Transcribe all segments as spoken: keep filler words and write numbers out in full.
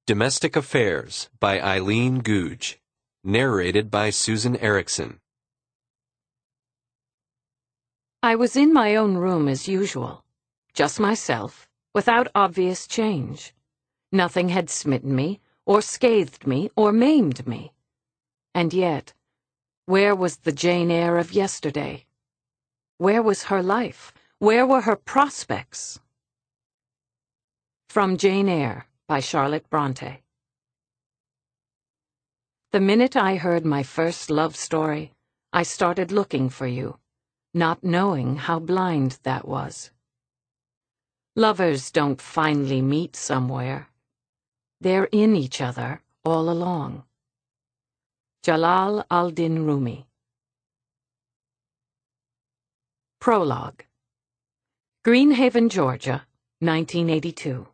Domestic Affairs by Eileen Googe. Narrated by Susan Erickson. I was in my own room as usual, just myself, without obvious change. Nothing had smitten me, or scathed me, or maimed me. And yet, where was the Jane Eyre of yesterday? Where was her life? Where were her prospects? From Jane Eyre, by Charlotte Bronte. The minute I heard my first love story, I started looking for you, not knowing how blind that was. Lovers don't finally meet somewhere. They're in each other all along. Jalal al-Din Rumi. Prologue. Greenhaven, Georgia, nineteen eighty-two.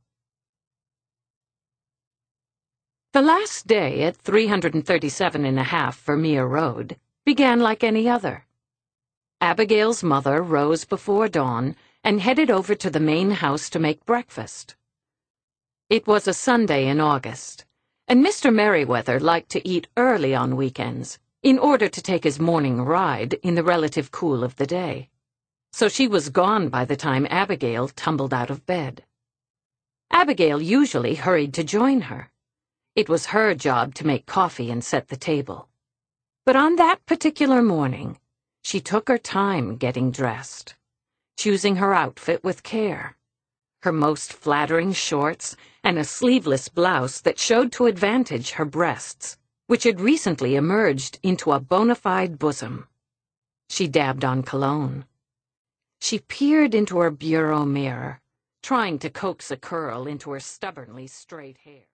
The last day at three hundred thirty-seven and a half Vermeer Road began like any other. Abigail's mother rose before dawn and headed over to the main house to make breakfast. It was a Sunday in August, and Mister Merriweather liked to eat early on weekends in order to take his morning ride in the relative cool of the day. So she was gone by the time Abigail tumbled out of bed. Abigail usually hurried to join her. It was her job to make coffee and set the table. But on that particular morning, she took her time getting dressed, choosing her outfit with care. Her most flattering shorts and a sleeveless blouse that showed to advantage her breasts, which had recently emerged into a bona fide bosom. She dabbed on cologne. She peered into her bureau mirror, trying to coax a curl into her stubbornly straight hair.